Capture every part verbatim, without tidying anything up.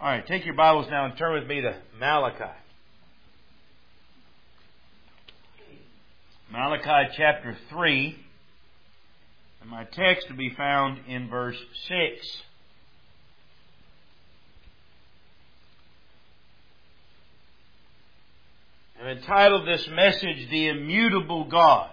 All right, take your Bibles now and turn with me to Malachi. Malachi chapter three. And my text to be found in verse six. I've entitled this message, The Immutable God.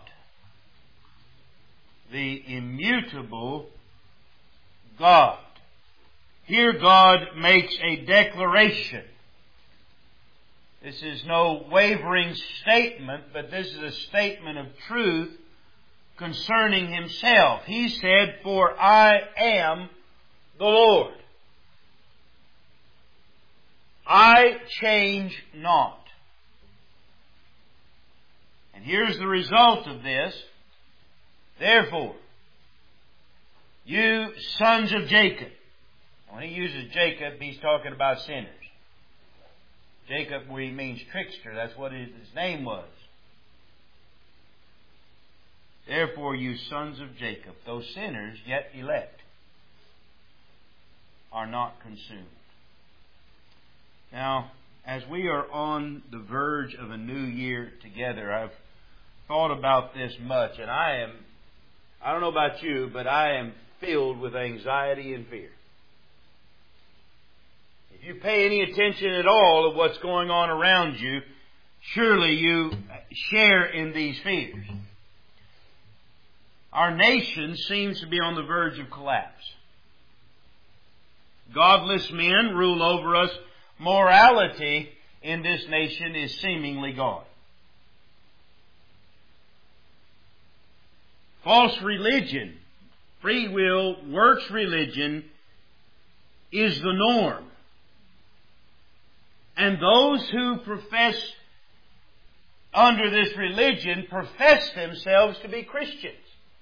The Immutable God. Here God makes a declaration. This is no wavering statement, but this is a statement of truth concerning Himself. He said, "For I am the Lord. I change not." And here's the result of this. Therefore, you sons of Jacob. When He uses Jacob, He's talking about sinners. Jacob means trickster. That's what his name was. Therefore, you sons of Jacob, though sinners, yet elect, are not consumed. Now, as we are on the verge of a new year together, I've thought about this much, and I am, I don't know about you, but I am filled with anxiety and fear. If you pay any attention at all of what's going on around you, surely you share in these fears. Our nation seems to be on the verge of collapse. Godless men rule over us. Morality in this nation is seemingly gone. False religion, free will, works religion is the norm. And those who profess under this religion profess themselves to be Christians.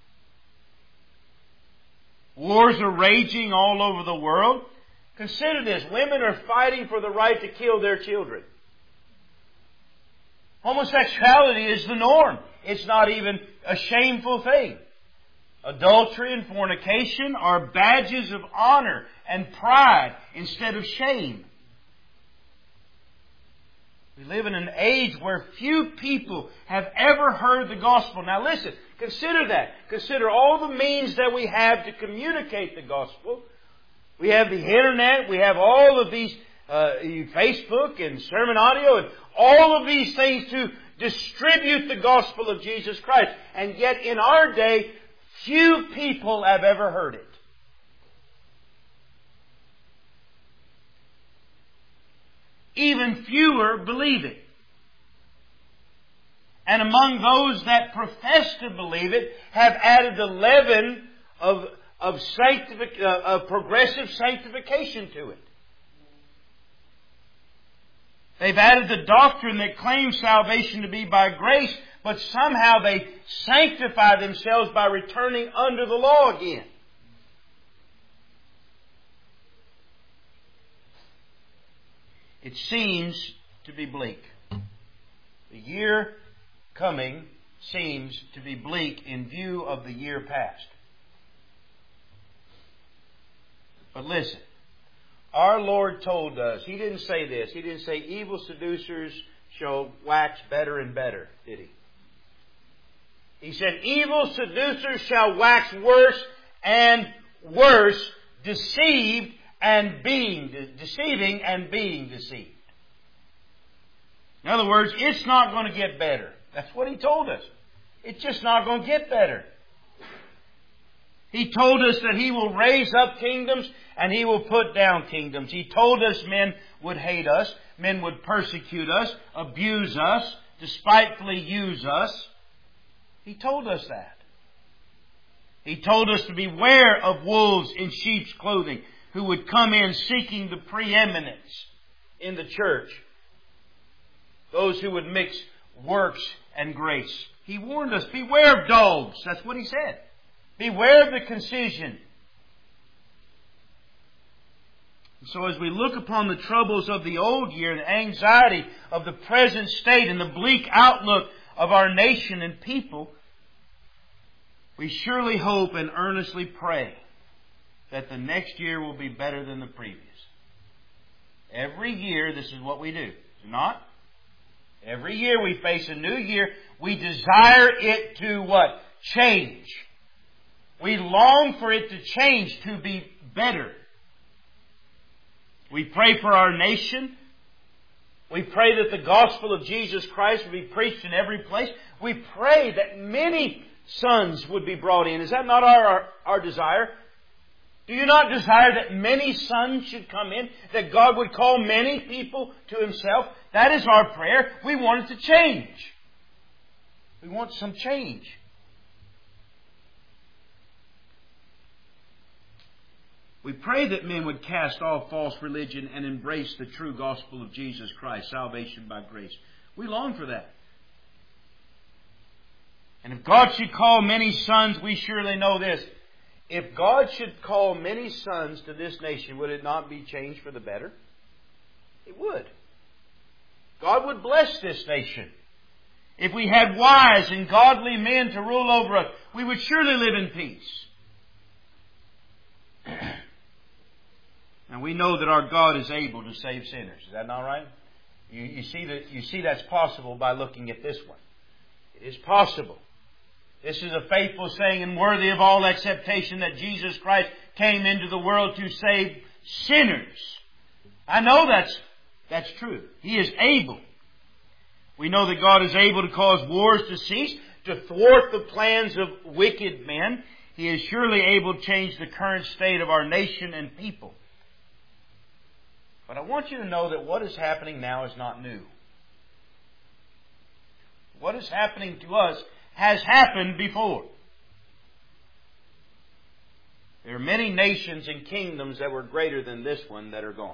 Wars are raging all over the world. Consider this. Women are fighting for the right to kill their children. Homosexuality is the norm. It's not even a shameful thing. Adultery and fornication are badges of honor and pride instead of shame. We live in an age where few people have ever heard the gospel. Now listen, consider that. Consider all the means that we have to communicate the gospel. We have the internet. We have all of these, uh, Facebook and sermon audio and all of these things to distribute the gospel of Jesus Christ. And yet in our day, few people have ever heard it. Even fewer believe it. And among those that profess to believe it, have added the leaven of, of, sanctific, uh, of progressive sanctification to it. They've added the doctrine that claims salvation to be by grace, but somehow they sanctify themselves by returning under the law again. It seems to be bleak. The year coming seems to be bleak in view of the year past. But listen, our Lord told us, He didn't say this, He didn't say evil seducers shall wax better and better, did He? He said evil seducers shall wax worse and worse, deceived and being deceiving and being deceived. In other words, it's not going to get better. That's what He told us. It's just not going to get better. He told us that He will raise up kingdoms and He will put down kingdoms. He told us men would hate us, men would persecute us, abuse us, despitefully use us. He told us that. He told us to beware of wolves in sheep's clothing, who would come in seeking the preeminence in the church. Those who would mix works and grace. He warned us, beware of dogs. That's what He said. Beware of the concision. And so as we look upon the troubles of the old year, the anxiety of the present state and the bleak outlook of our nation and people, we surely hope and earnestly pray that the next year will be better than the previous. Every year, this is what we do. Is it not? Every year we face a new year. We desire it to what? Change. We long for it to change, to be better. We pray for our nation. We pray that the gospel of Jesus Christ would be preached in every place. We pray that many sons would be brought in. Is that not our, our, our desire? Do you not desire that many sons should come in? That God would call many people to Himself? That is our prayer. We want it to change. We want some change. We pray that men would cast off false religion and embrace the true gospel of Jesus Christ, salvation by grace. We long for that. And if God should call many sons, we surely know this. If God should call many sons to this nation, would it not be changed for the better? It would. God would bless this nation. If we had wise and godly men to rule over us, we would surely live in peace. And we know that our God is able to save sinners. Is that not right? You, you see that you see that's possible by looking at this one. It is possible. This is a faithful saying and worthy of all acceptation that Jesus Christ came into the world to save sinners. I know that's that's true. He is able. We know that God is able to cause wars to cease, to thwart the plans of wicked men. He is surely able to change the current state of our nation and people. But I want you to know that what is happening now is not new. What is happening to us has happened before. There are many nations and kingdoms that were greater than this one that are gone.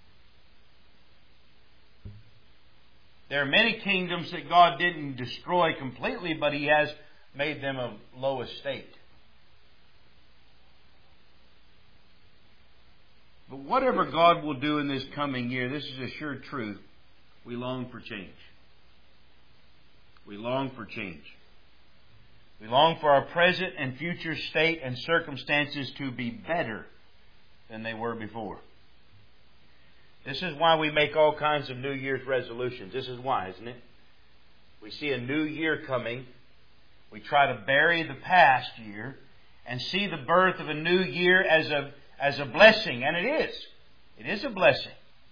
There are many kingdoms that God didn't destroy completely, but He has made them of low estate. But whatever God will do in this coming year, this is a sure truth. We long for change. We long for change. We long for our present and future state and circumstances to be better than they were before. This is why we make all kinds of New Year's resolutions. This is why, isn't it? We see a new year coming. We try to bury the past year and see the birth of a new year as a as a blessing. And it is. It is a blessing.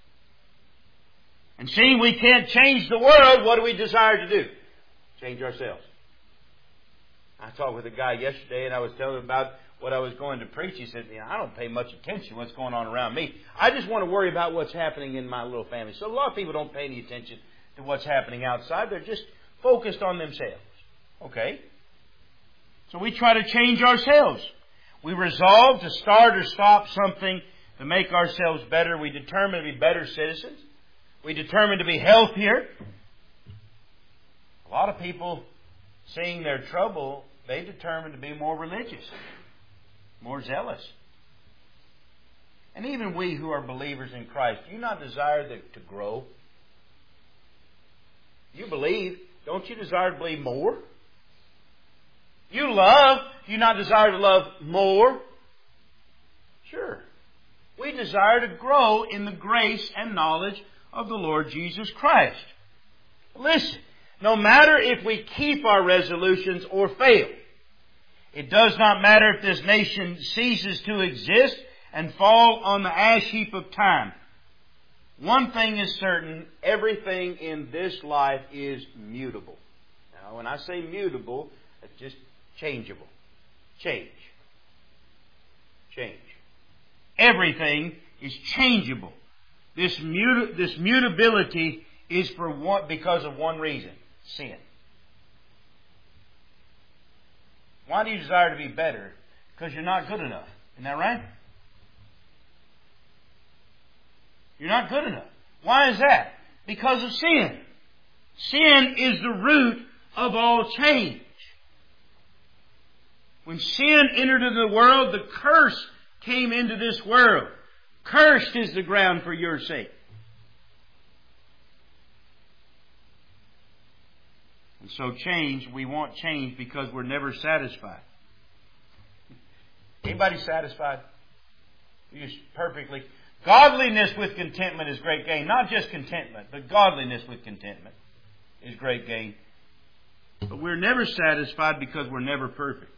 And seeing we can't change the world, what do we desire to do? Change ourselves. I talked with a guy yesterday and I was telling him about what I was going to preach. He said, I don't pay much attention to what's going on around me. I just want to worry about what's happening in my little family. So a lot of people don't pay any attention to what's happening outside. They're just focused on themselves. Okay? So we try to change ourselves. We resolve to start or stop something to make ourselves better. We determine to be better citizens. We determine to be healthier. A lot of people, seeing their trouble, they determine to be more religious, more zealous. And even we who are believers in Christ, do you not desire to, to grow? You believe. Don't you desire to believe more? You love. Do you not desire to love more? Sure. We desire to grow in the grace and knowledge of the Lord Jesus Christ. Listen, no matter if we keep our resolutions or fail, it does not matter if this nation ceases to exist and fall on the ash heap of time. One thing is certain, everything in this life is mutable. Now, when I say mutable, it's just changeable. Change. Change. Everything is changeable. This muta- this mutability is for one, because of one reason: sin. Why do you desire to be better? Because you're not good enough. Isn't that right? You're not good enough. Why is that? Because of sin. Sin is the root of all change. When sin entered into the world, the curse came into this world. Cursed is the ground for your sake. And so change, we want change because we're never satisfied. Anybody satisfied? You're just perfectly Godliness with contentment is great gain. Not just contentment, but godliness with contentment is great gain. But we're never satisfied because we're never perfect.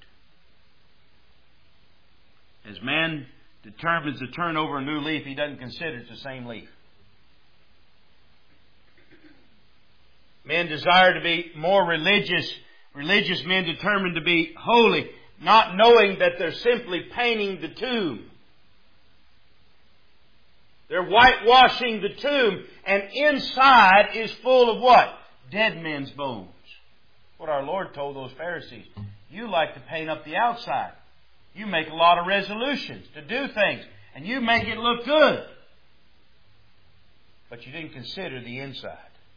As man determines to turn over a new leaf, he doesn't consider it's the same leaf. Men desire to be more religious. Religious men determined to be holy, not knowing that they're simply painting the tomb. They're whitewashing the tomb, and inside is full of what? Dead men's bones. What our Lord told those Pharisees. You like to paint up the outside. You make a lot of resolutions to do things, and you make it look good. But you didn't consider the inside.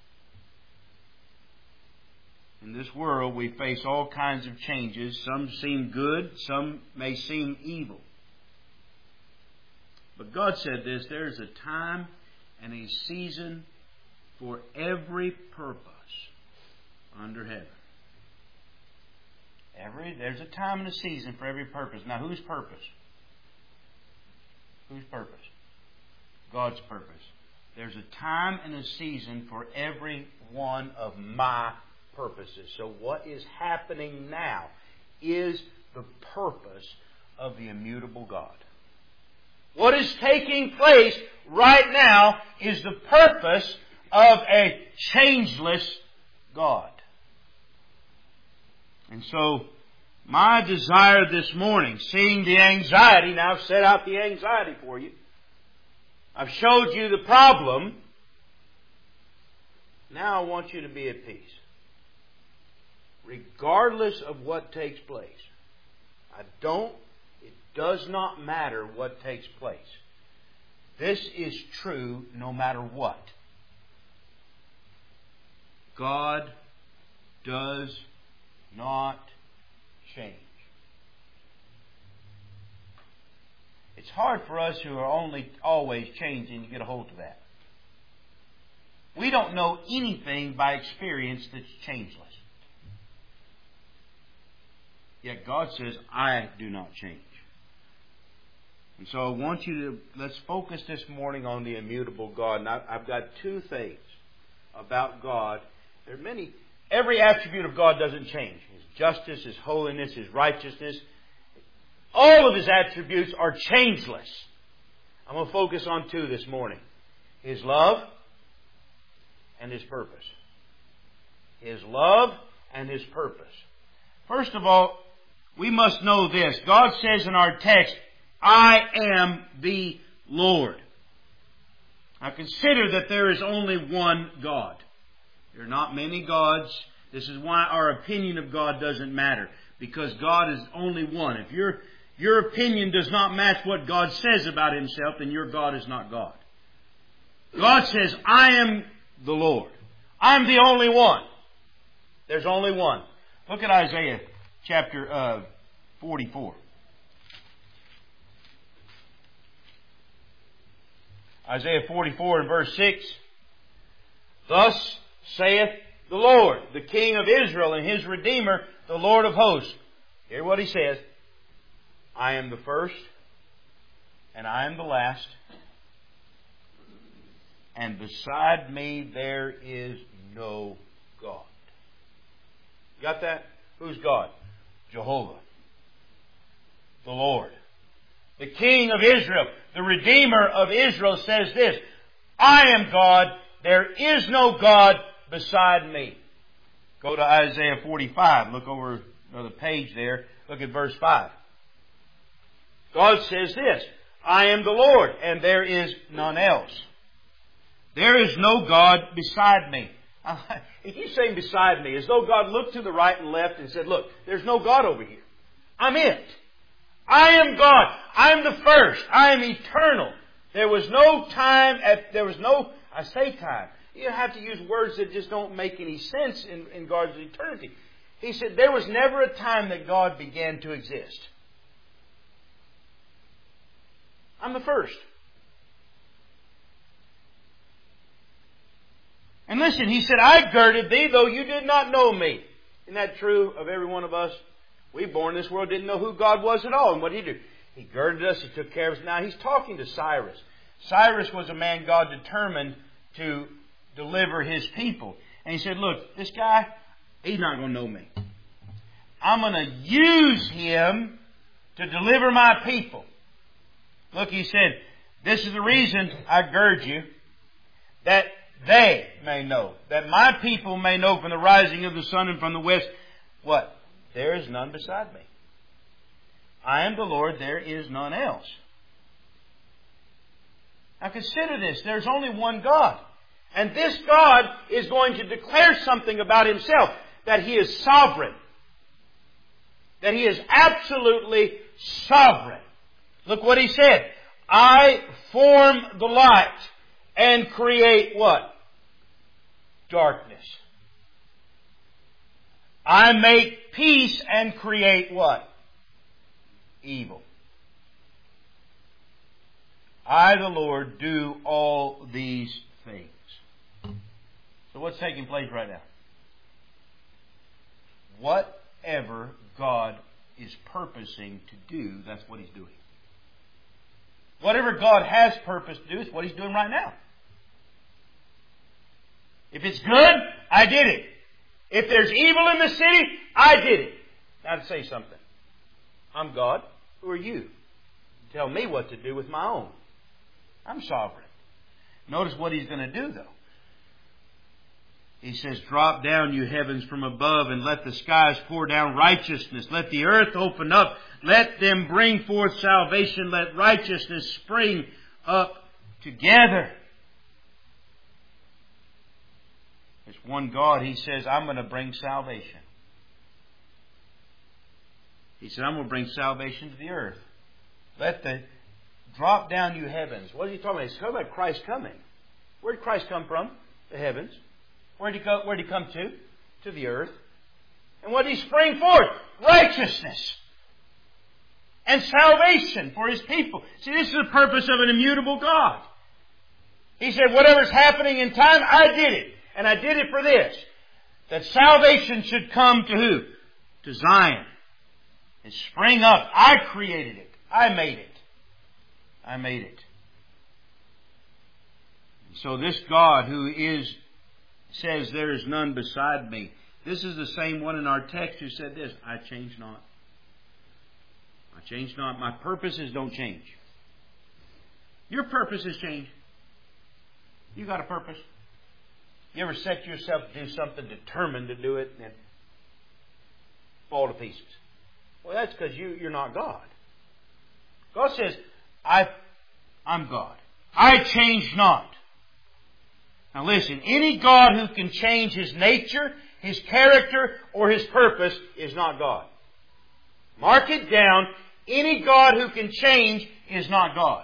In this world, we face all kinds of changes. Some seem good, some may seem evil. But God said this, there is a time and a season for every purpose under heaven. Every, there's a time and a season for every purpose. Now, whose purpose? Whose purpose? God's purpose. There's a time and a season for every one of my purposes. So what is happening now is the purpose of the immutable God. What is taking place right now is the purpose of a changeless God. And so, my desire this morning, seeing the anxiety, now I've set out the anxiety for you. I've showed you the problem. Now I want you to be at peace. Regardless of what takes place. I don't, it does not matter what takes place. This is true no matter what. God does not change. It's hard for us who are only always changing to get a hold of that. We don't know anything by experience that's changeless. Yet God says, I do not change. And so I want you to, let's focus this morning on the immutable God. And I've got two things about God. There are many, every attribute of God doesn't change. His justice, His holiness, His righteousness. All of His attributes are changeless. I'm going to focus on two this morning. His love and His purpose. His love and His purpose. First of all, we must know this. God says in our text, I am the Lord. Now consider that there is only one God. There are not many gods. This is why our opinion of God doesn't matter. Because God is only one. If your, your opinion does not match what God says about Himself, then your God is not God. God says, I am the Lord. I'm the only one. There's only one. Look at Isaiah chapter uh, forty-four. Isaiah forty-four and verse six. Thus saith the Lord, the King of Israel and His Redeemer, the Lord of hosts. Hear what He says. I am the first, and I am the last, and beside me there is no God. Got that? Who's God? Jehovah. The Lord. The King of Israel, the Redeemer of Israel says this, I am God, there is no God beside me. Go to Isaiah forty-five, look over another page there, look at verse five. God says this, I am the Lord, and there is none else. There is no God beside me. He keeps saying beside me, as though God looked to the right and left and said, look, there's no God over here. I'm it. I am God. I am the first. I am eternal. There was no time, at, there was no, I say time. You have to use words that just don't make any sense in, in God's eternity. He said there was never a time that God began to exist. I'm the first. And listen, He said, I girded thee, though you did not know me. Isn't that true of every one of us? We born in this world didn't know who God was at all. And what did He do? He girded us. He took care of us. Now He's talking to Cyrus. Cyrus was a man God determined to deliver His people. And He said, look, this guy, he's not going to know me. I'm going to use him to deliver my people. Look, He said, this is the reason I gird you, that they may know, that my people may know from the rising of the sun and from the west, what? There is none beside me. I am the Lord, there is none else. Now consider this, there's only one God. And this God is going to declare something about Himself, that He is sovereign. That He is absolutely sovereign. Look what He said. I form the light and create what? Darkness. I make peace and create what? Evil. I, the Lord, do all these things. So what's taking place right now? Whatever God is purposing to do, that's what He's doing. Whatever God has purposed to do is what He's doing right now. If it's good, I did it. If there's evil in the city, I did it. Now to say something. I'm God. Who are you? Tell me what to do with my own. I'm sovereign. Notice what He's going to do though. He says, drop down, you heavens from above, and let the skies pour down righteousness. Let the earth open up. Let them bring forth salvation. Let righteousness spring up together. There's one God. He says, I'm going to bring salvation. He said, I'm going to bring salvation to the earth. Let the drop down, you heavens. What are you talking about? He's talking about Christ coming. Where did Christ come from? The heavens. Where did He go? Where did He come to? To the earth. And what did He spring forth? Righteousness. And salvation for His people. See, this is the purpose of an immutable God. He said, whatever's happening in time, I did it. And I did it for this. That salvation should come to who? To Zion. And spring up. I created it. I made it. I made it. So this God who is, says there is none beside me. This is the same one in our text who said this. I change not. I change not. My purposes don't change. Your purposes change. You got a purpose. You ever set yourself to do something, determined to do it, and then fall to pieces? Well, that's because you, you're not God. God says, I, I'm God. I change not. Now listen, any God who can change His nature, His character, or His purpose is not God. Mark it down. Any God who can change is not God.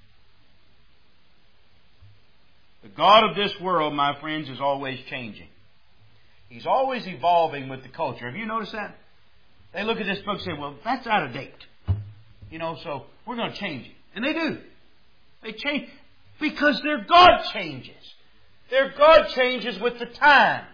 The God of this world, my friends, is always changing. He's always evolving with the culture. Have you noticed that? They look at this book and say, well, that's out of date. You know, so we're going to change it. And they do. They change because their God changes. Their God changes with the times.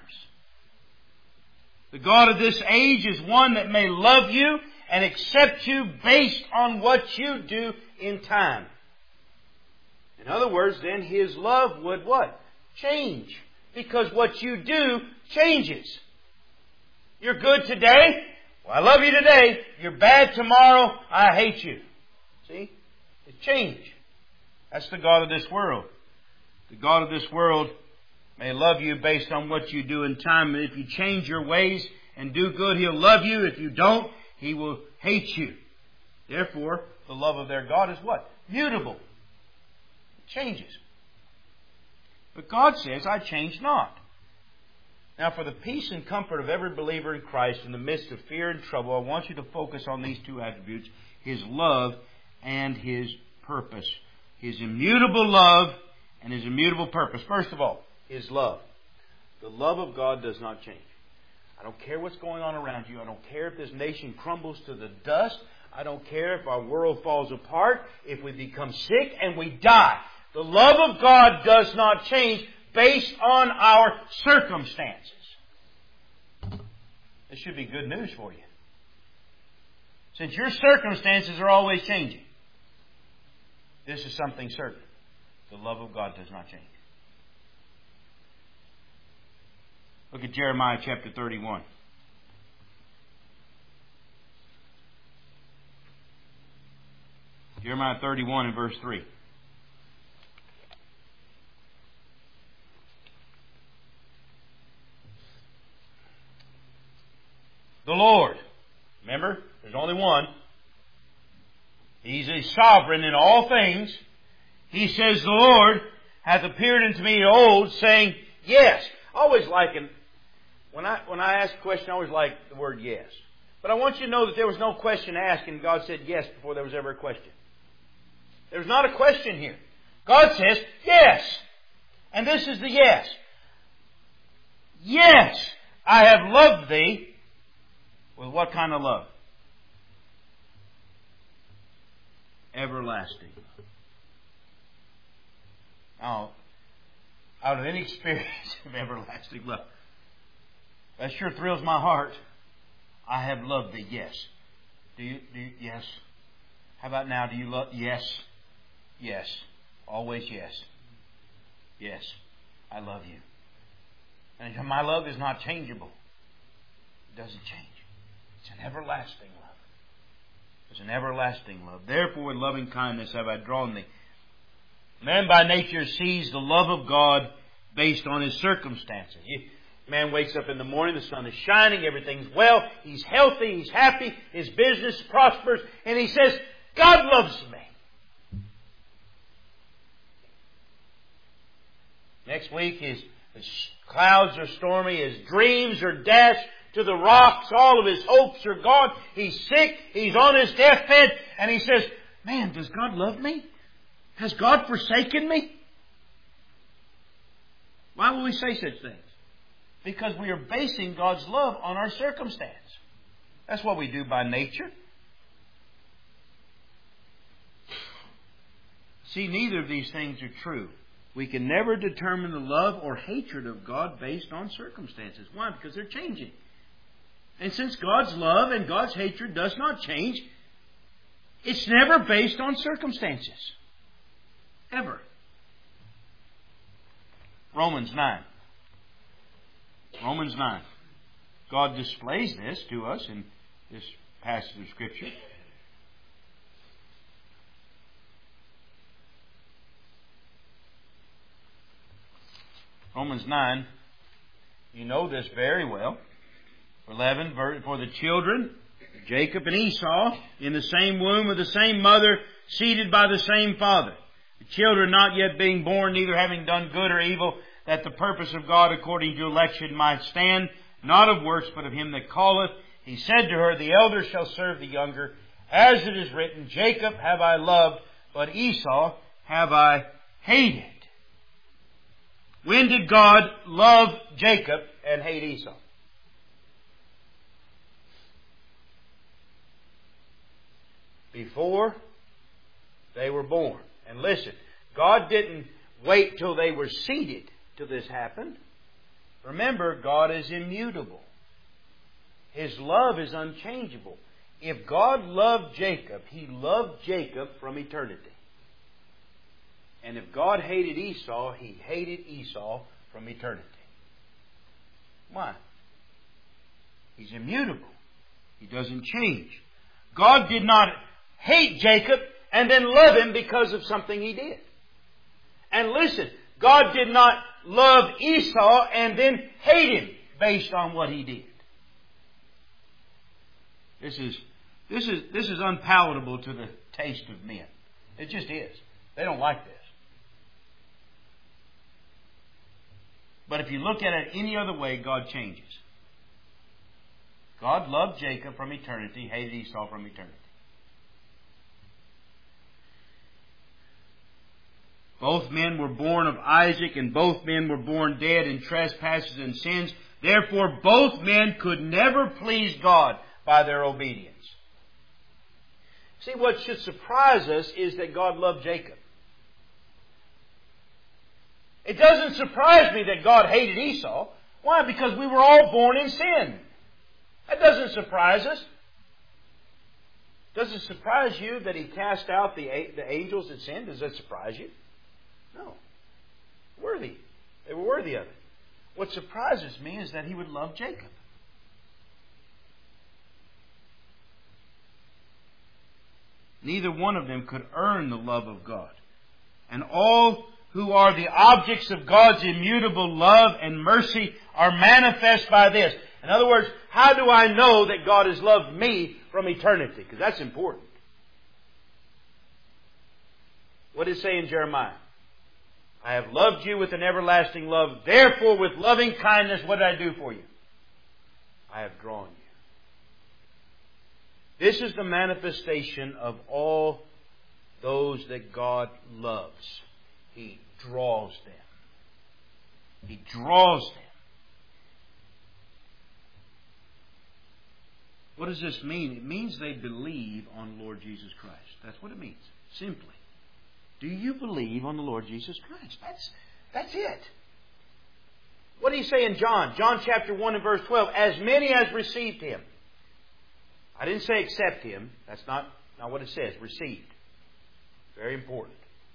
The God of this age is one that may love you and accept you based on what you do in time. In other words, then His love would what? Change. Because what you do changes. You're good today. Well, I love you today. You're bad tomorrow. I hate you. See? It's change. That's the God of this world. The God of this world may love you based on what you do in time. And if you change your ways and do good, He'll love you. If you don't, He will hate you. Therefore, the love of their God is what? Mutable. It changes. But God says, I change not. Now, for the peace and comfort of every believer in Christ in the midst of fear and trouble, I want you to focus on these two attributes, His love and His purpose. His immutable love and His immutable purpose. First of all, His love. The love of God does not change. I don't care what's going on around you. I don't care if this nation crumbles to the dust. I don't care if our world falls apart, if we become sick and we die. The love of God does not change based on our circumstances. This should be good news for you. Since your circumstances are always changing, this is something certain. The love of God does not change. Look at Jeremiah chapter thirty-one. Jeremiah thirty-one and verse three. The Lord. Remember, there's only one. He's a sovereign in all things. He says, the Lord hath appeared unto me of old, saying, yes. I always like it. When I, when I ask a question, I always like the word yes. But I want you to know that there was no question asked, and God said yes before there was ever a question. There's not a question here. God says, yes. And this is the yes. Yes, I have loved thee. With what kind of love? Everlasting. Now, out of any experience of everlasting love, that sure thrills my heart. I have loved thee, yes. Do you, do you, yes. How about now, do you love, yes. Yes. Always yes. Yes. I love you. And my love is not changeable. It doesn't change. It's an everlasting love. It's an everlasting love. Therefore, with loving kindness have I drawn thee. Man by nature sees the love of God based on his circumstances. Man wakes up in the morning, the sun is shining, everything's well, he's healthy, he's happy, his business prospers, and he says, God loves me. Next week, his, his clouds are stormy, his dreams are dashed to the rocks, all of his hopes are gone, he's sick, he's on his deathbed, and he says, man, does God love me? Has God forsaken me? Why will we say such things? Because we are basing God's love on our circumstance. That's what we do by nature. See, neither of these things are true. We can never determine the love or hatred of God based on circumstances. Why? Because they're changing. And since God's love and God's hatred does not change, it's never based on circumstances. Ever. Romans nine. Romans nine. God displays this to us in this passage of Scripture. Romans nine. You know this very well. eleven. For the children, Jacob and Esau, in the same womb of the same mother, seated by the same father. The children not yet being born, neither having done good or evil, that the purpose of God according to election might stand, not of works, but of him that calleth. He said to her, the elder shall serve the younger. As it is written, Jacob have I loved, but Esau have I hated. When did God love Jacob and hate Esau? Before they were born. And listen, God didn't wait till they were seated till this happened. Remember, God is immutable. His love is unchangeable. If God loved Jacob, He loved Jacob from eternity. And if God hated Esau, He hated Esau from eternity. Why? He's immutable. He doesn't change. God did not hate Jacob and then love him because of something he did. And listen, God did not love Esau and then hate him based on what he did. This is this is this is unpalatable to the taste of men. It just is. They don't like this. But if you look at it any other way, God changes. God loved Jacob from eternity, hated Esau from eternity. Both men were born of Isaac, and both men were born dead in trespasses and sins. Therefore, both men could never please God by their obedience. See, what should surprise us is that God loved Jacob. It doesn't surprise me that God hated Esau. Why? Because we were all born in sin. That doesn't surprise us. Does it surprise you that He cast out the, the angels that sinned? Does that surprise you? No. worthy of it. What surprises me is that He would love Jacob. Neither one of them could earn the love of God. And all who are the objects of God's immutable love and mercy are manifest by this. In other words, how do I know that God has loved me from eternity? Because that's important. What does it say in Jeremiah? I have loved you with an everlasting love. Therefore, with loving kindness, what did I do for you? I have drawn you. This is the manifestation of all those that God loves. He draws them. He draws them. What does this mean? It means they believe on Lord Jesus Christ. That's what it means. Simply. Do you believe on the Lord Jesus Christ? That's, that's it. What did He say in John? John chapter one and verse twelve. As many as received Him. I didn't say accept Him. That's not, not what it says. Received. Very important.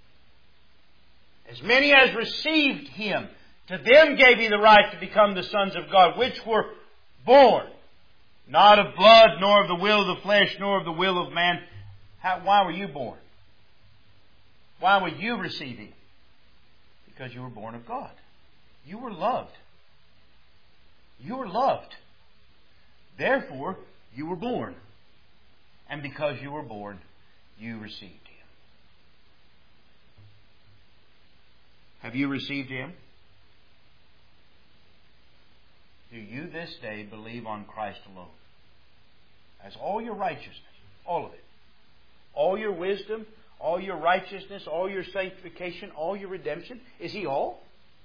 As many as received Him, to them gave He the right to become the sons of God, which were born, not of blood, nor of the will of the flesh, nor of the will of man. How, why were you born? Why were you receiving? Because you were born of God. You were loved. You were loved. Therefore, you were born. And because you were born, you received Him. Have you received Him? Do you this day believe on Christ alone? As all your righteousness, all of it. All your wisdom, all your righteousness, all your sanctification, all your redemption. Is He all?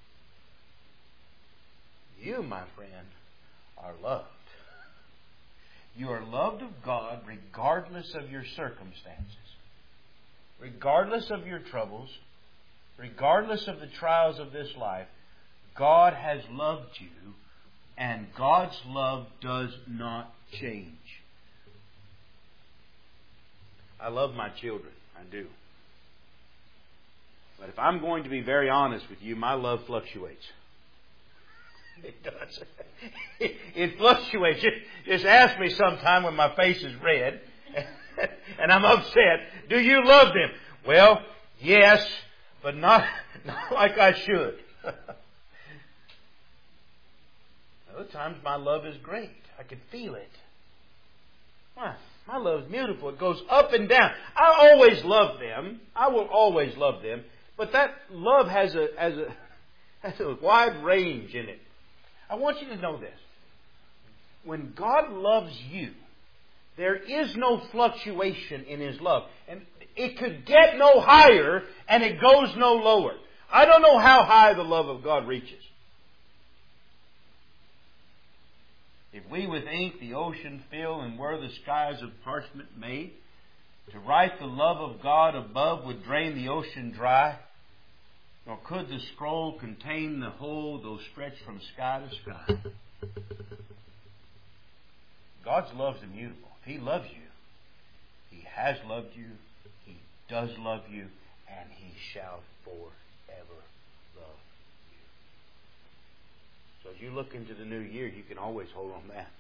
You, my friend, are loved. You are loved of God regardless of your circumstances. Regardless of your troubles. Regardless of the trials of this life. God has loved you, and God's love does not change. I love my children. I do. But if I'm going to be very honest with you, my love fluctuates. It does. It, it fluctuates. Just ask me sometime when my face is red and I'm upset. Do you love them? Well, yes, but not, not like I should. Other times my love is great. I can feel it. Why? My love is beautiful. It goes up and down. I always love them. I will always love them. But that love has a, has a, has a wide range in it. I want you to know this. When God loves you, there is no fluctuation in His love. And it could get no higher and it goes no lower. I don't know how high the love of God reaches. If we with ink the ocean fill and were the skies of parchment made, to write the love of God above would drain the ocean dry, nor could the scroll contain the whole, though stretched from sky to sky. God's love is immutable. If He loves you, He has loved you, He does love you, and He shall forever love you. So as you look into the new year, you can always hold on that.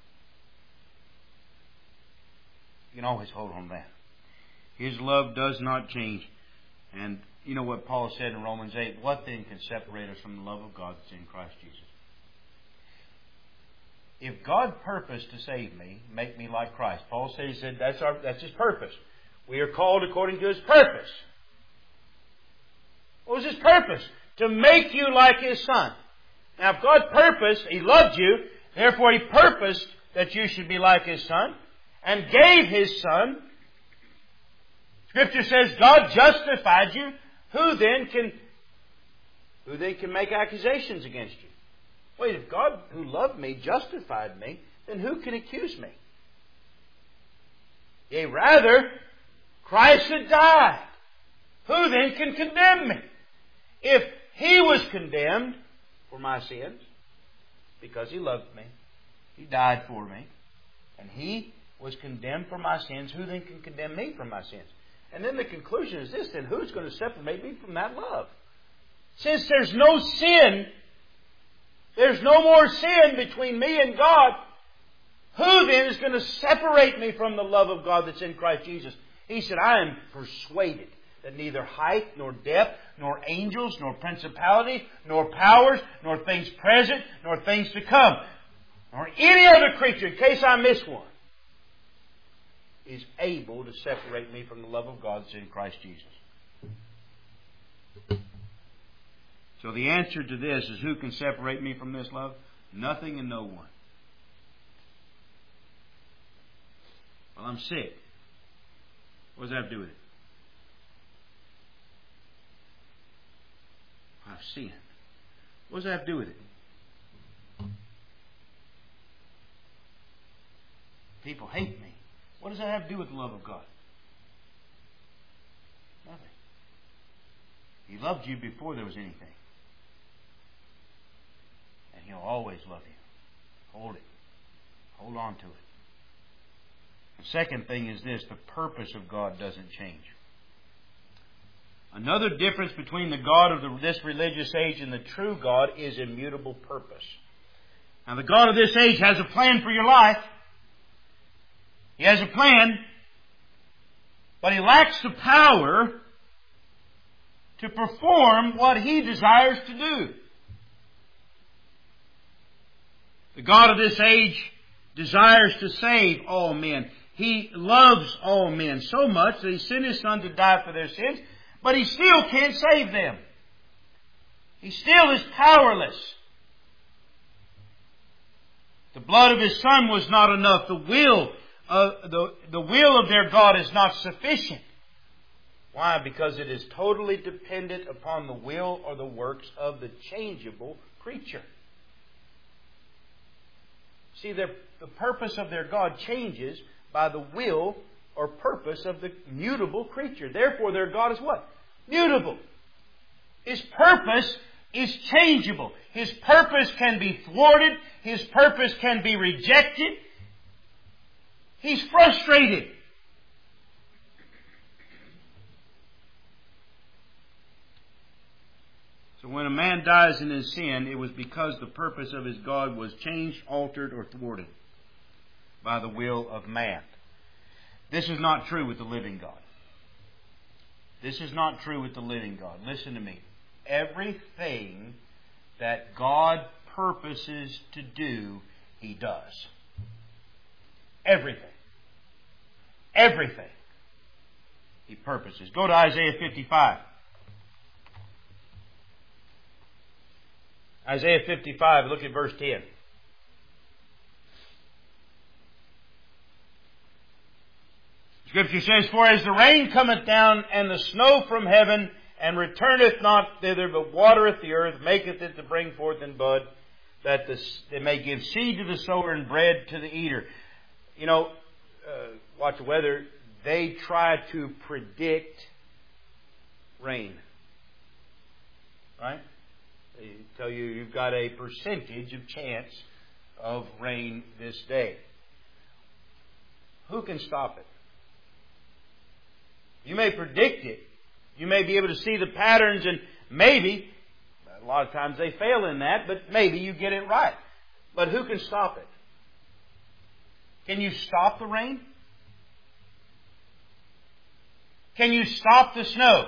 You can always hold on that. His love does not change. And you know what Paul said in Romans eight, what then can separate us from the love of God that's in Christ Jesus? If God purposed to save me, make me like Christ. Paul said, he said that's our that's His purpose. We are called according to His purpose. What was His purpose? To make you like His Son. Now if God purposed, He loved you, therefore He purposed that you should be like His Son, and gave His Son. Scripture says God justified you. Who then can, who then can make accusations against you? Wait, if God who loved me justified me, then who can accuse me? Yea, rather, Christ had died. Who then can condemn me? If He was condemned for my sins, because He loved me, He died for me, and He was condemned for my sins, who then can condemn me from my sins? And then the conclusion is this, then who's going to separate me from that love? Since there's no sin there's no more sin between me and God, who then is going to separate me from the love of God that's in Christ Jesus? He said, I am persuaded that neither height, nor depth, nor angels, nor principalities, nor powers, nor things present, nor things to come, nor any other creature, in case I miss one, is able to separate me from the love of God that's in Christ Jesus. So the answer to this is, who can separate me from this love? Nothing and no one. Well, I'm sick. What does that have to do with it? I've sinned. What does that have to do with it? People hate me. What does that have to do with the love of God? Nothing. He loved you before there was anything. And He'll always love you. Hold it. Hold on to it. The second thing is this: the purpose of God doesn't change. Another difference between the God of the, this religious age and the true God is immutable purpose. Now, the God of this age has a plan for your life. He has a plan, but He lacks the power to perform what He desires to do. The God of this age desires to save all men. He loves all men so much that He sent His Son to die for their sins, but He still can't save them. He still is powerless. The blood of His Son was not enough. The will of, the, the will of their God is not sufficient. Why? Because it is totally dependent upon the will or the works of the changeable creature. See, their, the purpose of their God changes by the will or purpose of the mutable creature. Therefore, their God is what? Mutable. His purpose is changeable. His purpose can be thwarted. His purpose can be rejected. He's frustrated. So when a man dies in his sin, it was because the purpose of his God was changed, altered, or thwarted by the will of man. This is not true with the living God. This is not true with the living God. Listen to me. Everything that God purposes to do, He does. Everything. Everything He purposes. Go to Isaiah fifty-five. Isaiah fifty-five, look at verse ten. Scripture says, For as the rain cometh down, and the snow from heaven, and returneth not thither, but watereth the earth, maketh it to bring forth in bud, that the, they may give seed to the sower and bread to the eater. You know, uh, watch the weather. They try to predict rain. Right? They tell you you've got a percentage of chance of rain this day. Who can stop it? You may predict it. You may be able to see the patterns, and maybe, a lot of times they fail in that, but maybe you get it right. But who can stop it? Can you stop the rain? Can you stop the snow?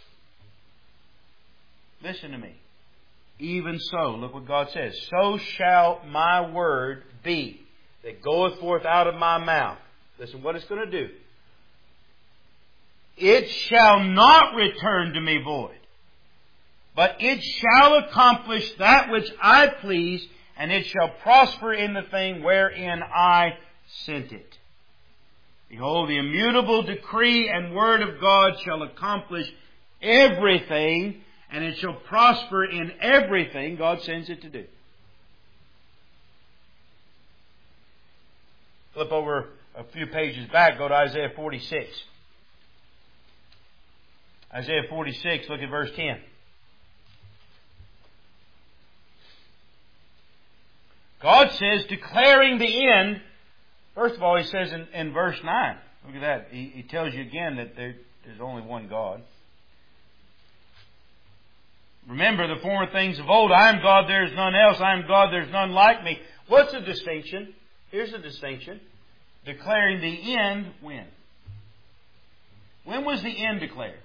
Listen to me. Even so, look what God says. So shall my word be that goeth forth out of my mouth. Listen what it's going to do. It shall not return to me void, but it shall accomplish that which I please, and it shall prosper in the thing wherein I sent it. Behold, the immutable decree and word of God shall accomplish everything, and it shall prosper in everything God sends it to do. Flip over a few pages back, go to Isaiah forty-six. Isaiah forty-six, look at verse ten. God says, declaring the end, first of all, He says in, in verse nine, look at that, He, he tells you again that there, there's only one God. Remember the former things of old. I am God, there is none else. I am God, there is none like me. What's the distinction? Here's the distinction. Declaring the end when? When was the end declared?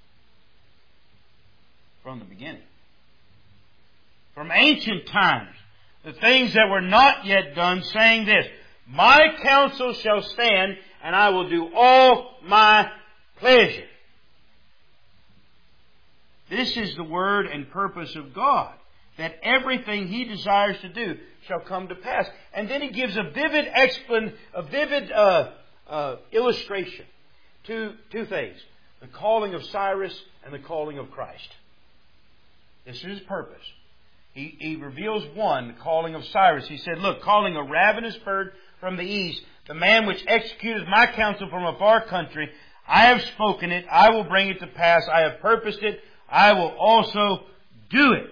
From the beginning. From ancient times. The things that were not yet done, saying this, my counsel shall stand, and I will do all my pleasure. This is the word and purpose of God, that everything He desires to do shall come to pass. And then He gives a vivid explan, a vivid uh, uh, illustration to two things: the calling of Cyrus and the calling of Christ. This is His purpose. He, he reveals one, the calling of Cyrus. He said, look, calling a ravenous bird from the east, the man which executeth my counsel from a far country, I have spoken it, I will bring it to pass, I have purposed it, I will also do it.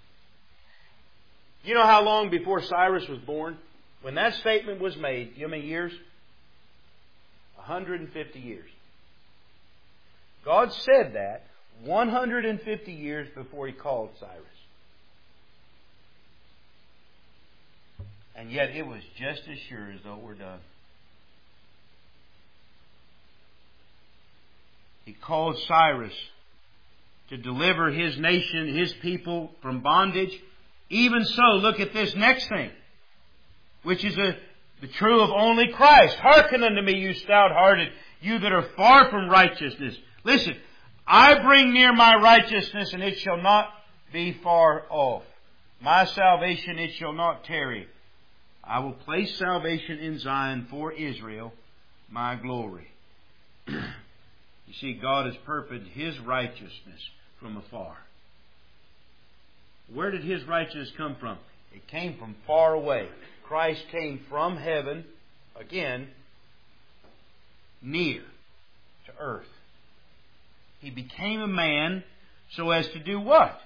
You know how long before Cyrus was born? When that statement was made, you know how many years? one hundred fifty years. God said that one hundred fifty years before He called Cyrus. And yet it was just as sure as though we're done. He called Cyrus to deliver his nation, his people from bondage. Even so, look at this next thing, which is a, the true of only Christ. Hearken unto me, you stout-hearted, you that are far from righteousness. Listen, I bring near my righteousness, and it shall not be far off. My salvation, it shall not tarry. I will place salvation in Zion for Israel, my glory. You see, God has purposed His righteousness from afar. Where did His righteousness come from? It came from far away. Christ came from heaven, again, near to earth. He became a man so as to do what?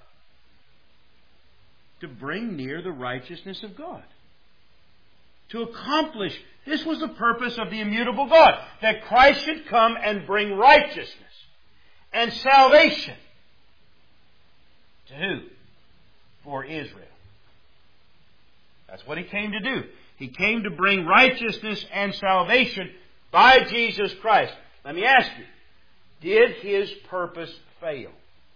To bring near the righteousness of God. To accomplish, this was the purpose of the immutable God, that Christ should come and bring righteousness and salvation. To who? For Israel. That's what He came to do. He came to bring righteousness and salvation by Jesus Christ. Let me ask you, did His purpose fail?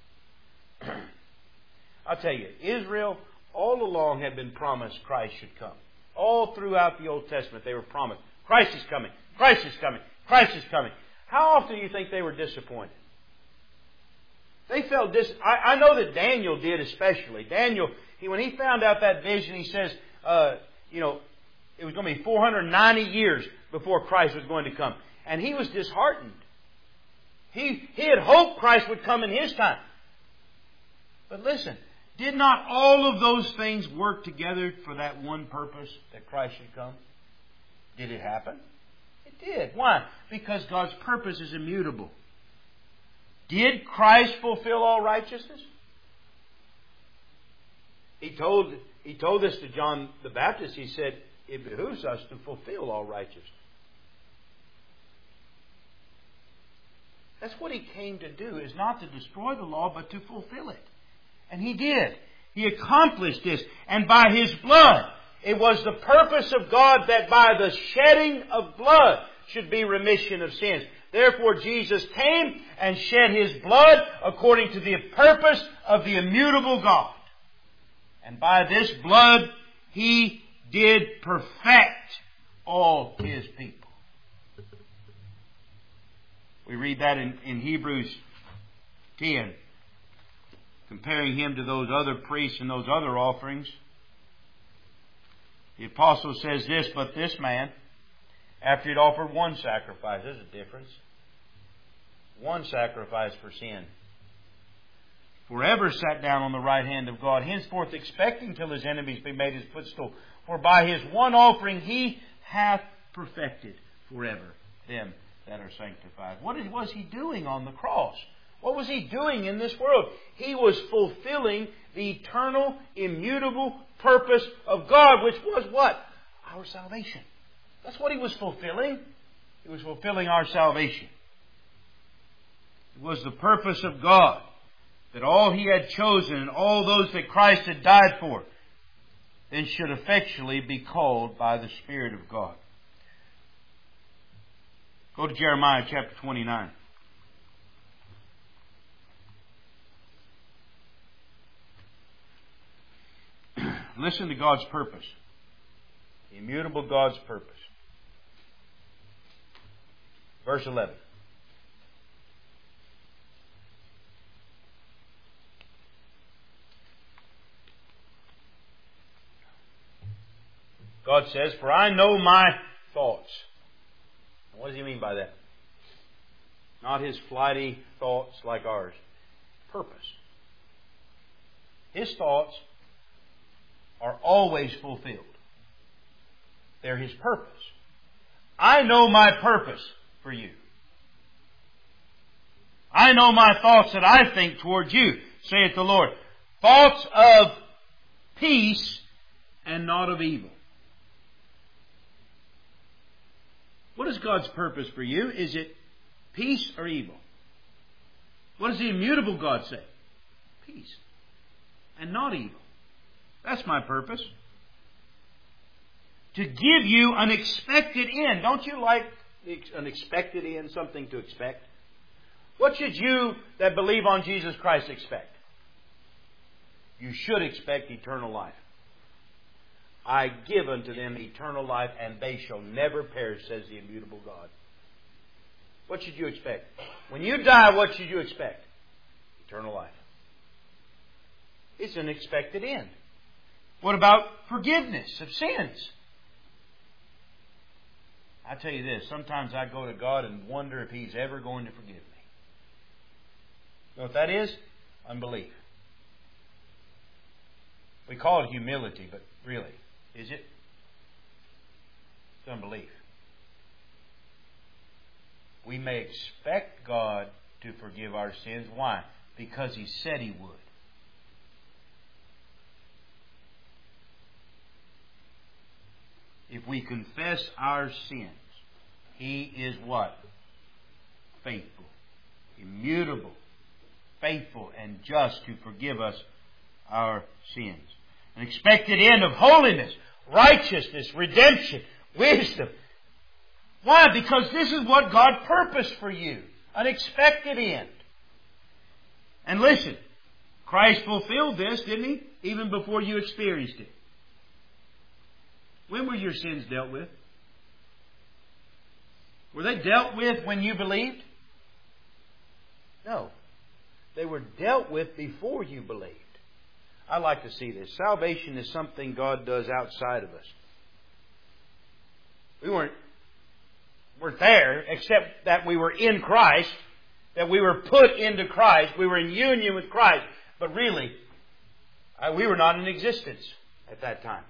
I'll tell you, Israel all along had been promised Christ should come. All throughout the Old Testament they were promised, Christ is coming, Christ is coming, Christ is coming. How often do you think they were disappointed? They felt dis. I, I know that Daniel did especially. Daniel, he, when he found out that vision, he says, uh, you know, it was going to be four hundred ninety years before Christ was going to come. And he was disheartened. He, he had hoped Christ would come in His time. But listen, did not all of those things work together for that one purpose, that Christ should come? Did it happen? It did. Why? Because God's purpose is immutable. Did Christ fulfill all righteousness? He told, he told this to John the Baptist. He said, it behooves us to fulfill all righteousness. That's what He came to do, is not to destroy the law, but to fulfill it. And He did. He accomplished this. And by His blood, it was the purpose of God that by the shedding of blood should be remission of sins. Therefore Jesus came and shed His blood according to the purpose of the immutable God. And by this blood He did perfect all His people. We read that in, in Hebrews ten. Comparing Him to those other priests and those other offerings. The apostle says this, but this man, after he had offered one sacrifice, there's a difference. One sacrifice for sin. Forever sat down on the right hand of God, henceforth expecting till His enemies be made His footstool. For by His one offering He hath perfected forever them that are sanctified. What was He doing on the cross? What was He doing in this world? He was fulfilling the eternal, immutable purpose of God, which was what? Our salvation. That's what He was fulfilling. He was fulfilling our salvation. It was the purpose of God that all He had chosen and all those that Christ had died for, then should effectually be called by the Spirit of God. Go to Jeremiah chapter twenty-nine. Listen to God's purpose. The immutable God's purpose. Verse eleven. God says, "For I know my thoughts." What does He mean by that? Not His flighty thoughts like ours. Purpose. His thoughts are always fulfilled. They're His purpose. I know my purpose for you. I know my thoughts that I think towards you, saith the Lord. Thoughts of peace and not of evil. What is God's purpose for you? Is it peace or evil? What does the immutable God say? Peace and not evil. That's my purpose. To give you an expected end. Don't you like an expected end, something to expect? What should you that believe on Jesus Christ expect? You should expect eternal life. I give unto them eternal life, and they shall never perish, says the immutable God. What should you expect? When you die, what should you expect? Eternal life. It's an expected end. What about forgiveness of sins? I tell you this, sometimes I go to God and wonder if He's ever going to forgive me. You know what that is? Unbelief. We call it humility, but really, is it? It's unbelief. We may expect God to forgive our sins. Why? Because He said He would. If we confess our sins, He is what? Faithful, immutable, faithful and just to forgive us our sins. An expected end of holiness, righteousness, redemption, wisdom. Why? Because this is what God purposed for you. An expected end. And listen, Christ fulfilled this, didn't He? Even before you experienced it. When were your sins dealt with? Were they dealt with when you believed? No. They were dealt with before you believed. I like to see this. Salvation is something God does outside of us. We weren't, weren't there, except that we were in Christ, that we were put into Christ, we were in union with Christ. But really, we were not in existence at that time.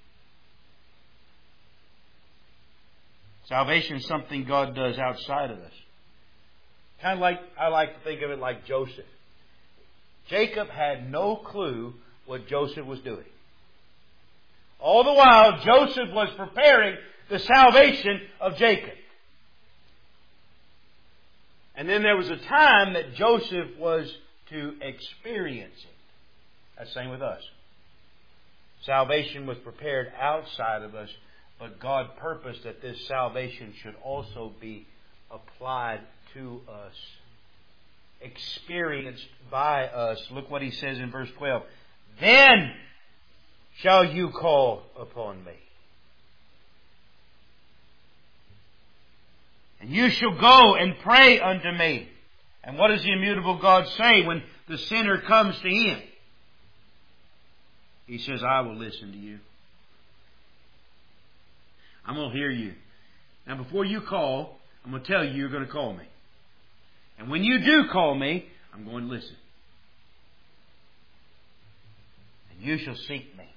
Salvation is something God does outside of us. Kind of like, I like to think of it like Joseph. Jacob had no clue what Joseph was doing. All the while, Joseph was preparing the salvation of Jacob. And then there was a time that Joseph was to experience it. That's the same with us. Salvation was prepared outside of us, but God purposed that this salvation should also be applied to us, experienced by us. Look what He says in verse twelve. Then shall you call upon me. And you shall go and pray unto me. And what does the immutable God say when the sinner comes to Him? He says, I will listen to you. I'm going to hear you. Now before you call, I'm going to tell you you're going to call me. And when you do call me, I'm going to listen. And you shall seek me.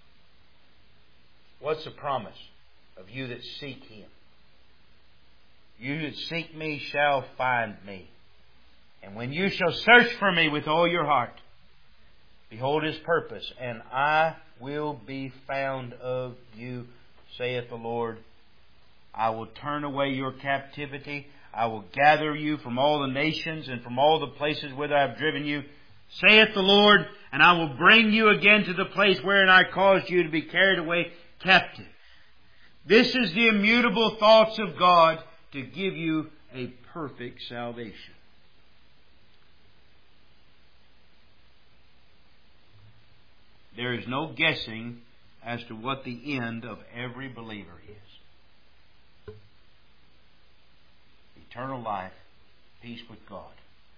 What's the promise of you that seek Him? You that seek me shall find me. And when you shall search for me with all your heart, behold His purpose, and I will be found of you, saith the Lord. I will turn away your captivity. I will gather you from all the nations and from all the places whither I have driven you, saith the Lord, and I will bring you again to the place wherein I caused you to be carried away captive. This is the immutable thoughts of God to give you a perfect salvation. There is no guessing as to what the end of every believer is. Eternal life, peace with God.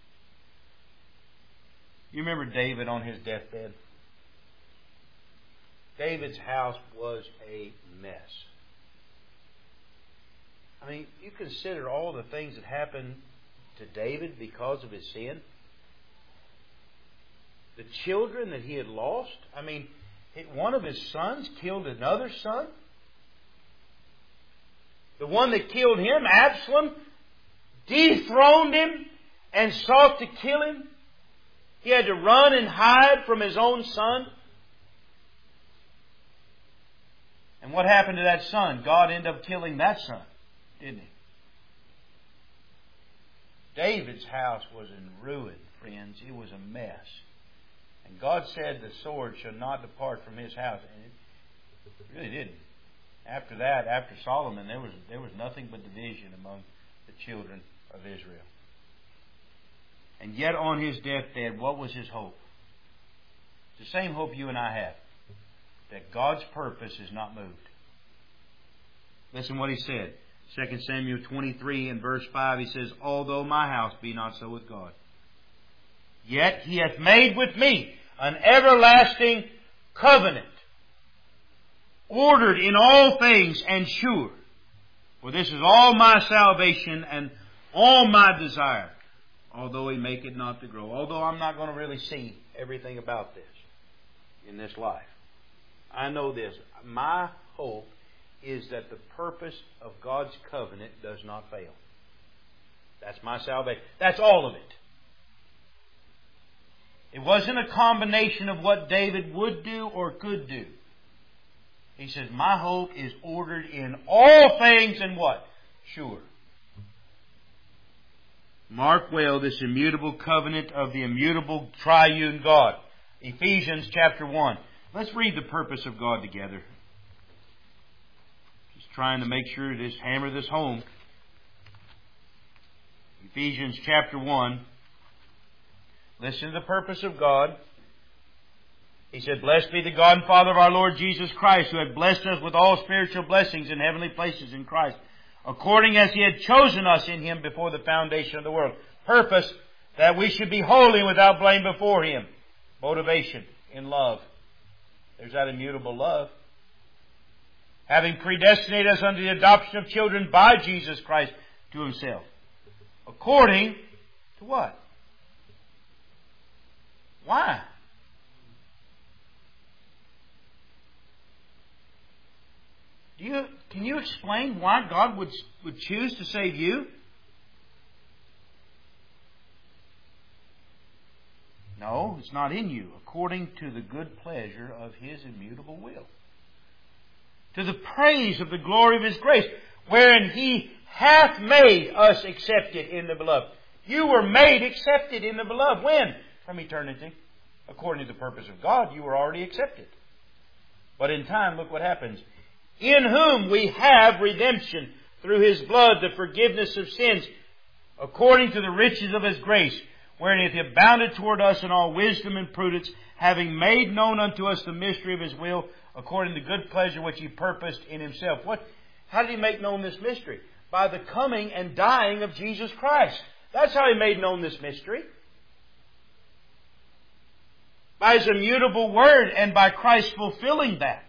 You remember David on his deathbed? David's house was a mess. I mean, you consider all the things that happened to David because of his sin. The children that he had lost. I mean, one of his sons killed another son. The one that killed him, Absalom, dethroned him and sought to kill him. He had to run and hide from his own son. And what happened to that son? God ended up killing that son, didn't he? David's house was in ruin, friends. It was a mess. And God said the sword shall not depart from his house. And it really didn't. After that, after Solomon, there was, there was nothing but division among the children of Israel. And yet on his deathbed, what was his hope? It's the same hope you and I have. That God's purpose is not moved. Listen what he said. Second Samuel twenty-three and verse five, he says, although my house be not so with God, yet he hath made with me an everlasting covenant, ordered in all things and sure. For this is all my salvation and all my desire, although he make it not to grow. Although I'm not going to really see everything about this in this life. I know this. My hope is that the purpose of God's covenant does not fail. That's my salvation. That's all of it. It wasn't a combination of what David would do or could do. He says, my hope is ordered in all things and what? Sure. Mark well this immutable covenant of the immutable triune God. Ephesians chapter one. Let's read the purpose of God together. Just trying to make sure to just hammer this home. Ephesians chapter one. Listen to the purpose of God. He said, blessed be the God and Father of our Lord Jesus Christ, who hath blessed us with all spiritual blessings in heavenly places in Christ, according as He had chosen us in Him before the foundation of the world. Purpose, that we should be holy and without blame before Him. Motivation, in love. There's that immutable love. Having predestinated us unto the adoption of children by Jesus Christ to Himself. According to what? Why? Do you, can you explain why God would, would choose to save you? No, it's not in you. According to the good pleasure of His immutable will. To the praise of the glory of His grace, wherein He hath made us accepted in the Beloved. You were made accepted in the Beloved. When? From eternity. According to the purpose of God, you were already accepted. But in time, look what happens. In whom we have redemption through His blood, the forgiveness of sins, according to the riches of His grace, wherein it hath abounded toward us in all wisdom and prudence, having made known unto us the mystery of His will, according to the good pleasure which He purposed in Himself. What? How did He make known this mystery? By the coming and dying of Jesus Christ. That's how He made known this mystery. By His immutable word and by Christ fulfilling that.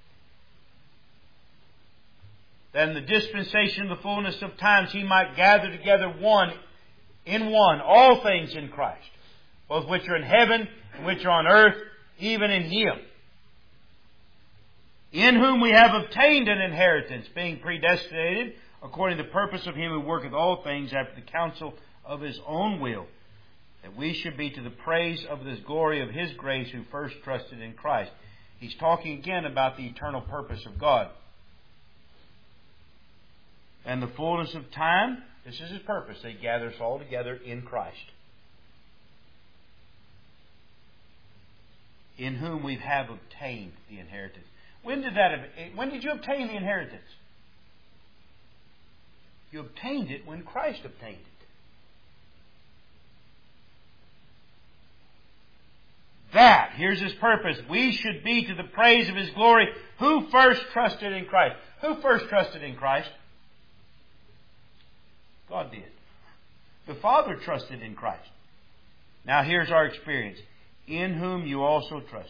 That in the dispensation of the fullness of times He might gather together one in one, all things in Christ, both which are in heaven and which are on earth, even in Him, in whom we have obtained an inheritance, being predestinated according to the purpose of Him who worketh all things after the counsel of His own will, that we should be to the praise of this glory of His grace who first trusted in Christ. He's talking again about the eternal purpose of God. And the fullness of time, this is His purpose. They gather us all together in Christ. in whom we have obtained the inheritance. When did that? When did you obtain the inheritance? You obtained it when Christ obtained it. That, here's His purpose. We should be to the praise of His glory. Who first trusted in Christ? Who first trusted in Christ? God did. The Father trusted in Christ. Now here's our experience. In whom you also trusted.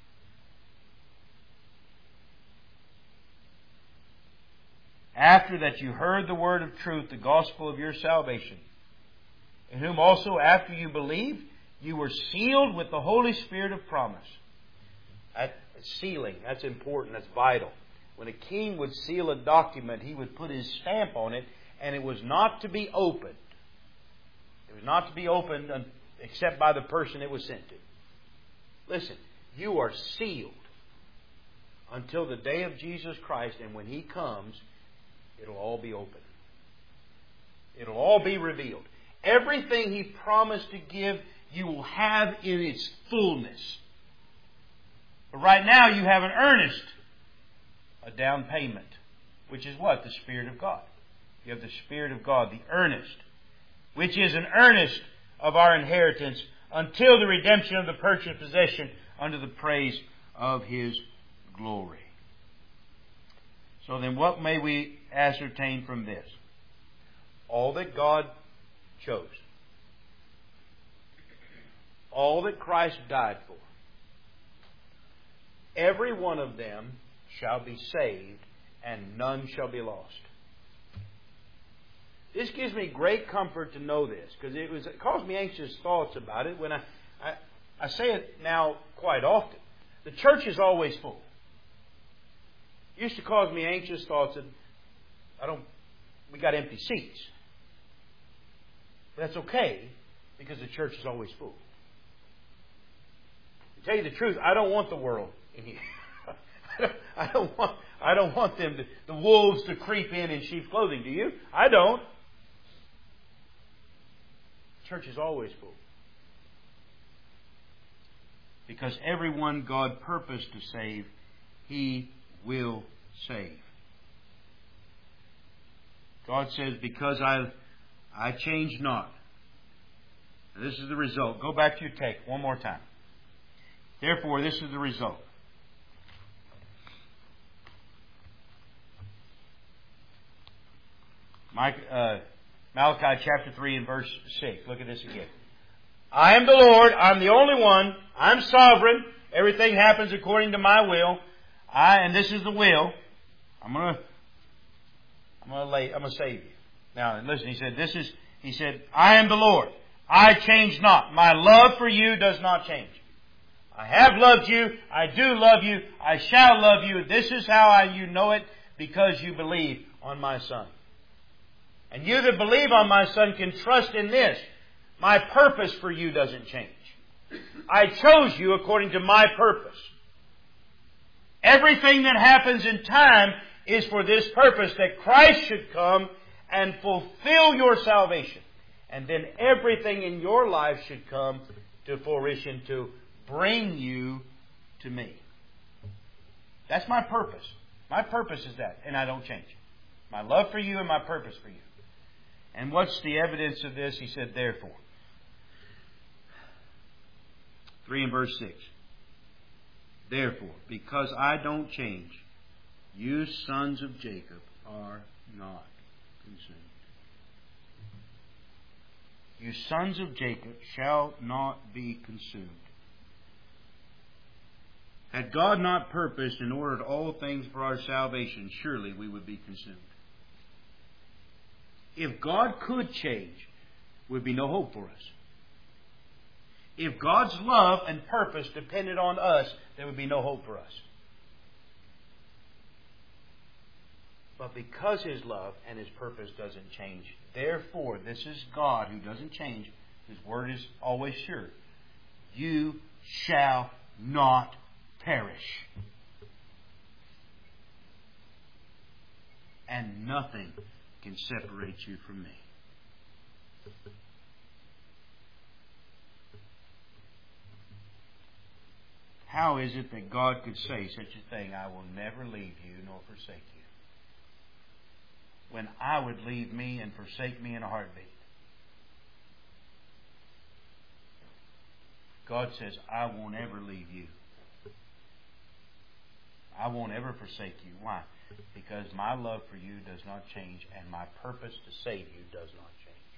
After that you heard the word of truth, the gospel of your salvation, in whom also after you believed, you were sealed with the Holy Spirit of promise. That sealing, that's important, that's vital. When a king would seal a document, he would put his stamp on it, and it was not to be opened. It was not to be opened except by the person it was sent to. Listen, you are sealed until the day of Jesus Christ, and when He comes, it'll all be open. It'll all be revealed. Everything He promised to give, you will have in its fullness. But right now you have an earnest, a down payment, which is what? The Spirit of God. You have the Spirit of God, the earnest, which is an earnest of our inheritance until the redemption of the purchased possession unto the praise of His glory. So then what may we ascertain from this? All that God chose. All that Christ died for. Every one of them shall be saved, and none shall be lost. This gives me great comfort to know this, because it was it caused me anxious thoughts about it when I, I I say it now quite often. The church is always full. It used to cause me anxious thoughts that I don't we got empty seats. But that's okay, because the church is always full. To tell you the truth, I don't want the world in here. I don't want I don't want them to, the wolves to creep in in sheep's clothing. Do you? I don't. Church is always full. Because everyone God purposed to save, He will save. God says, because I I change not. This is the result. Go back to your text one more time. Therefore, this is the result. Mike, uh, Malachi chapter three and verse six. Look at this again. I am the Lord. I'm the only one. I'm sovereign. Everything happens according to my will. I and this is the will. I'm gonna, I'm gonna lay, I'm gonna save you. Now listen. He said, "This is." He said, "I am the Lord. I change not. My love for you does not change. I have loved you. I do love you. I shall love you. This is how I, you know it, because you believe on my Son. And you that believe on my Son can trust in this. My purpose for you doesn't change. I chose you according to my purpose. Everything that happens in time is for this purpose, that Christ should come and fulfill your salvation. And then everything in your life should come to fruition to bring you to me. That's my purpose. My purpose is that, and I don't change. My love for you and my purpose for you. And what's the evidence of this? He said, therefore. three and verse six. Therefore, because I don't change, you sons of Jacob are not consumed. You sons of Jacob shall not be consumed. Had God not purposed and ordered all things for our salvation, surely we would be consumed. If God could change, there would be no hope for us. If God's love and purpose depended on us, there would be no hope for us. But because His love and His purpose doesn't change, therefore, this is God who doesn't change. His word is always sure. You shall not perish. And nothing can separate you from me. How is it that God could say such a thing? I will never leave you nor forsake you. When I would leave me and forsake me in a heartbeat. God says, I won't ever leave you. I won't ever forsake you. Why? Because my love for you does not change, and my purpose to save you does not change.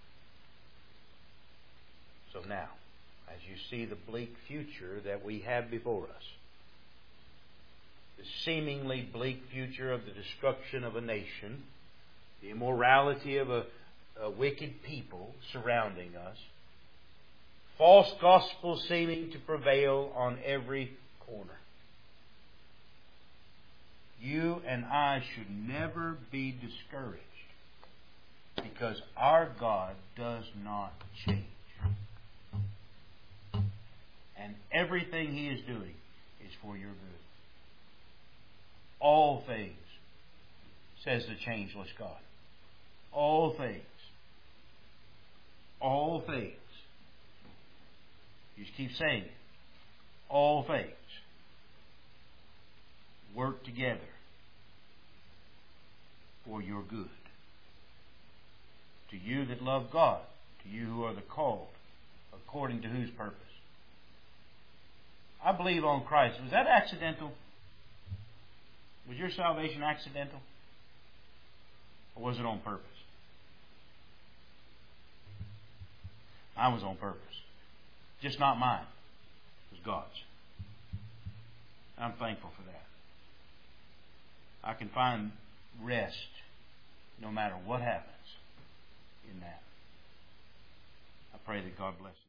So now, as you see the bleak future that we have before us, the seemingly bleak future of the destruction of a nation, the immorality of a, a wicked people surrounding us, false gospel seeming to prevail on every corner. You and I should never be discouraged, because our God does not change. And everything He is doing is for your good. All things, says the changeless God. All things. All things. You just keep saying it. All things work together for your good. To you that love God, to you who are the called, according to whose purpose? I believe on Christ. Was that accidental? Was your salvation accidental? Or was it on purpose? Mine was on purpose. Just not mine. It was God's. I'm thankful for that. I can find rest no matter what happens in that. I pray that God bless you.